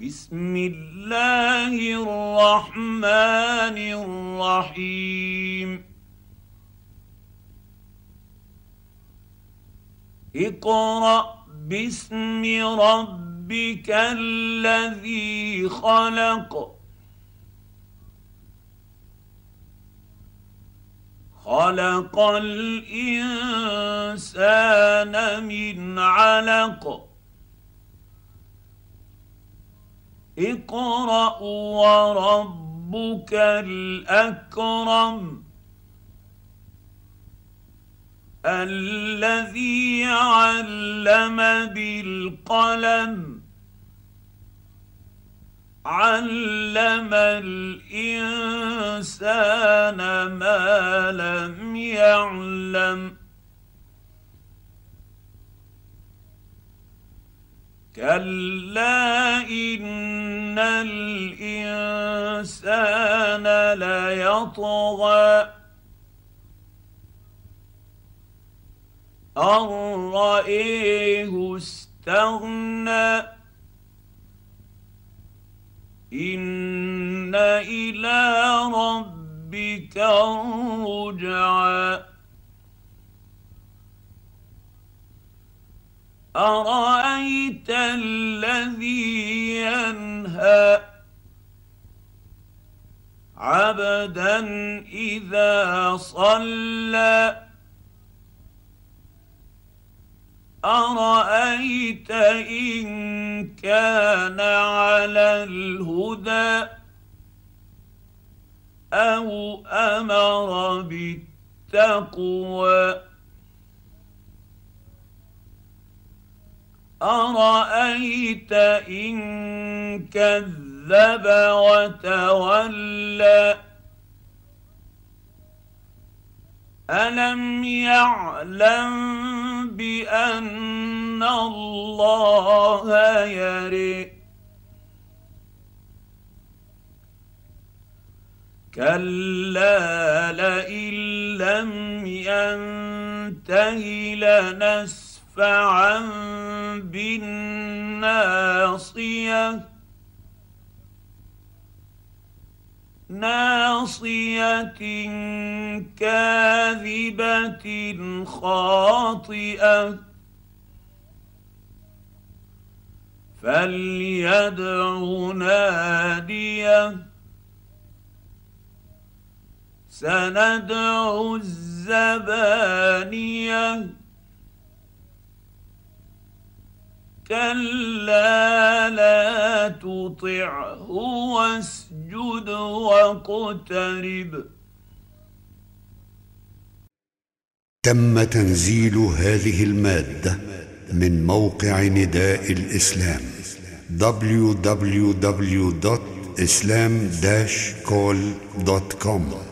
بسم الله الرحمن الرحيم اقرأ باسم ربك الذي خلق خلق الإنسان من علق اقرأ وربك الأكرم الذي علم بالقلم علم الإنسان ما لم يعلم كلا إن الإنسان ليطغى أن رآه استغنى إن إلى ربك الرجعى أرأيت الذي ينهى عبدا إذا صلى أرأيت إن كان على الهدى أو أمر بالتقوى أرأيت إن كذب وتولى ألم يعلم بأن الله يرى كلا لئن لم ينته لنسفعا بالناصية ناصية كاذبة خاطئة فليدع ناديه سندع الزبانية كلا لا تطعه واسجد واقترب. تم تنزيل هذه المادة من موقع نداء الإسلام www.islam-call.com